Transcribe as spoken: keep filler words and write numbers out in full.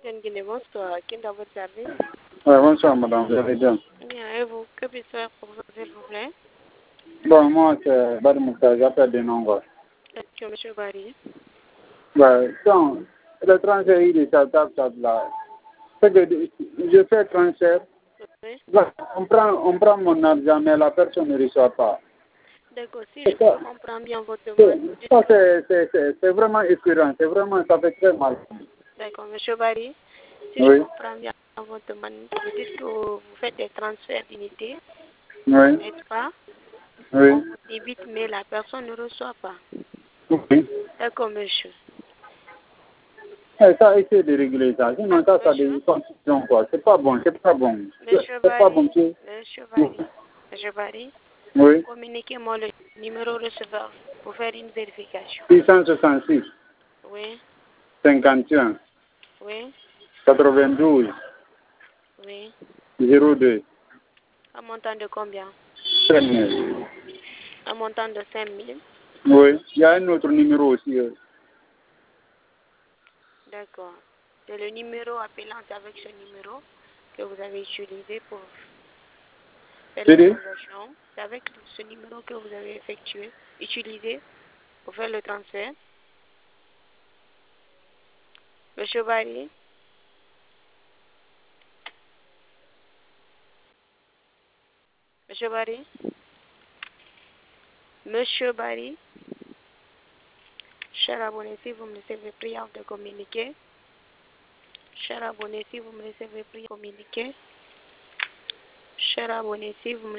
Capitaine Guinée, bonsoir. Qui est dans votre service? Oui, bonsoir, madame. Vous allez bien? Bien, et vous? Que puis-je faire pour vous, s'il vous plaît? Bon, moi, c'est Badi Moussa, j'appelle de Nongo. Est-ce que monsieur Barry? Ouais, donc, le transfert, il est à table, table là. C'est que je fais transfert. Oui. On prend, on prend mon argent, mais la personne ne reçoit pas. D'accord, si je comprends bien votre demande. Ça, c'est vraiment écœurant. C'est vraiment, ça fait très mal. D'accord, monsieur Barry, si Oui. je comprends bien votre demande, vous dites que vous faites des transferts d'unités, Oui. n'est-ce pas? Oui. On vous débite, mais la personne ne reçoit pas. Oui. D'accord, monsieur. Eh, ça, essaie de régler ça. Sinon, ça, ça a des confusions, quoi. C'est pas bon, c'est pas bon. Monsieur C'est pas bon, Barry, c'est... monsieur Barry, monsieur Barry, Oui. communiquez-moi le numéro receveur pour faire une vérification. six cent soixante-six. Oui, cinquante et un. oui, quatre-vingt-douze. oui. zéro deux. Un montant de combien? cinq mille. Un montant de cinq mille. Oui. Il y a un autre numéro aussi. euh. D'accord. C'est le numéro appelant avec ce numéro que vous avez utilisé pour faire C'est la dit? transaction. C'est avec ce numéro que vous avez effectué, utilisé pour faire le transfert. Monsieur Barry. Monsieur Barry. Monsieur Barry. Cher abonné, si vous me laissez prière de communiquer. Cher abonné, si vous me laissez prière de communiquer. Cher abonné, si vous me